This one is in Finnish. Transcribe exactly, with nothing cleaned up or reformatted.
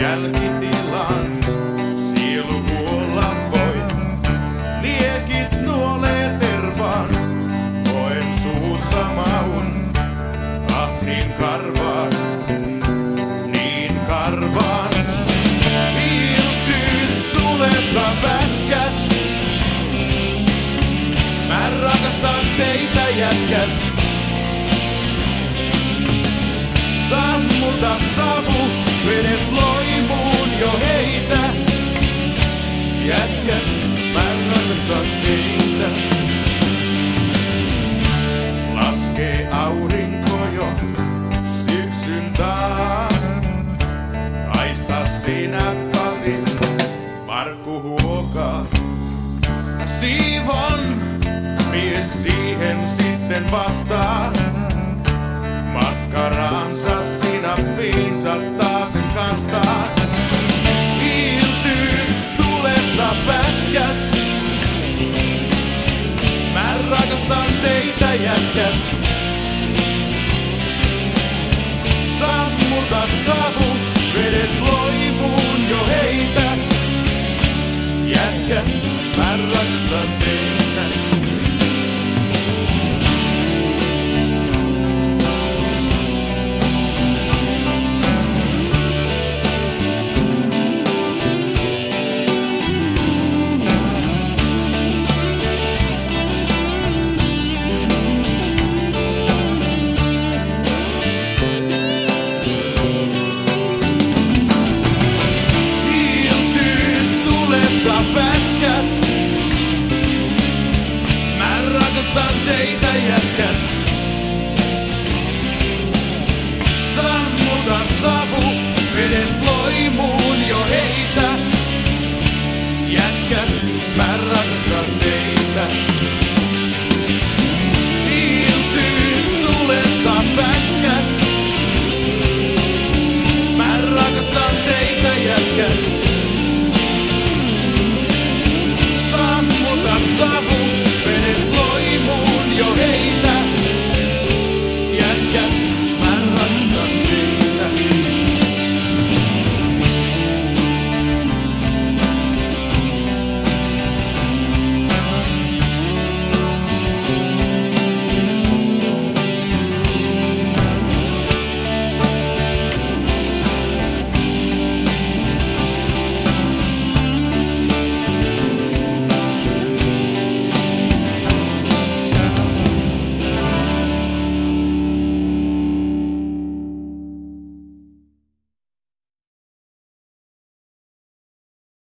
jälkitilan. Sielu kuolla voi, liekit nuolee tervaan. Koen suussa maun, ah niin karvaan, niin karvaan. Viiltyy tulessa pätkät, mä rakastan teitä jätkät. Sammuta savu, vedet loimuun jo heitä. Jätkät, mä rakastan teitä. Laskee aurinko jo syksyn taan. Haista sinä Pasi, Markku huokaa. Siivon, mies siihen sitten vastaa. Makkaraansa sinappiinsa taasen kastaa.